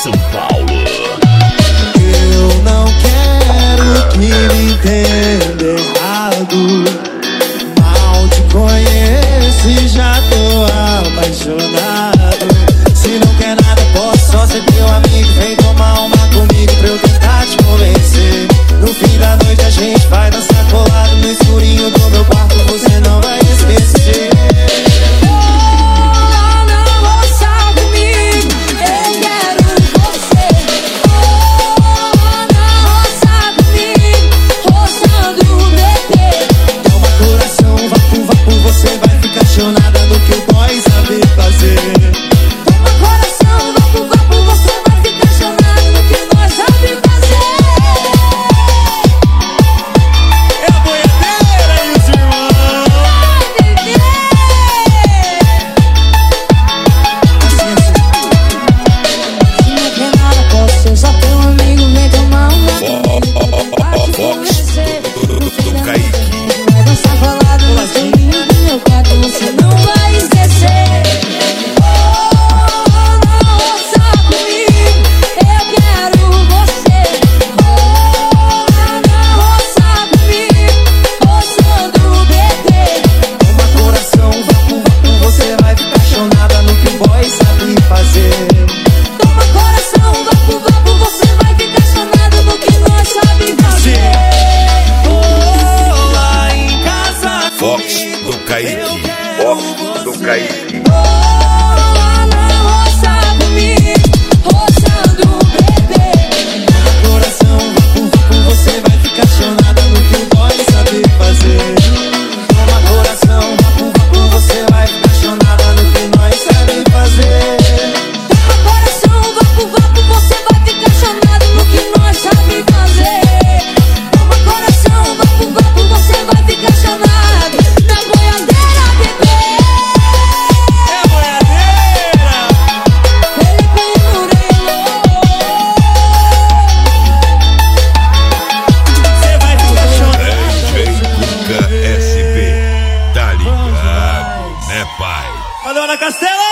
São Paulo. Eu não quero que me entenda errado. Mal te conheço e já tô apaixonado. Se não quer nada, posso só ser teu amigo. Vem tomar uma comigo pra eu tentar te convencer. No fim da noite a gente vai dançar colado no escurinho do meu quarto, você não vai esquecer. Você vai ficar apaixonada no que o boy sabe fazer. Toma coração, vapo, vapo, você vai ficar apaixonada no que nós sabe fazer. É a boiadeira e os irmãos. Se não quer nada, posso ser só teu amigo. Vem tomar uma comigo pra te convencer. No fim da noite a gente vai dançar colado no escurinho do meu quarto, você não vai esquecer. Oh, não ouça comigo, eu quero você. Oh, não ouça comigo, roçando o bebê. Toma coração, vapo, vapo, você vai ficar apaixonada no que o boy sabe fazer. Toma coração, vapo, vapo, você vai ficar apaixonada no que nós sabe fazer. Oh, lá em casa Fox do Kaique. Fox do Kaique. Não ouça comigo, roçando o bebê. Toma coração, vapo, vapo, você vai ficar apaixonada no que o boy sabe fazer. Toma coração, vapo, vapo, você vai ficar apaixonada no que nós sabe fazer. Toma coração, vapo, vapo, você vai ficar apaixonado no que nós sabe fazer. Toma coração, vapo, vapo, você vai ficar apaixonado na boiadeira, bebê. É a boiadeira. Felipe Murilo. Você vai ficar apaixonada. DJ Cuca SB. Tá ligado, né, pai? Alô, Ana Castela!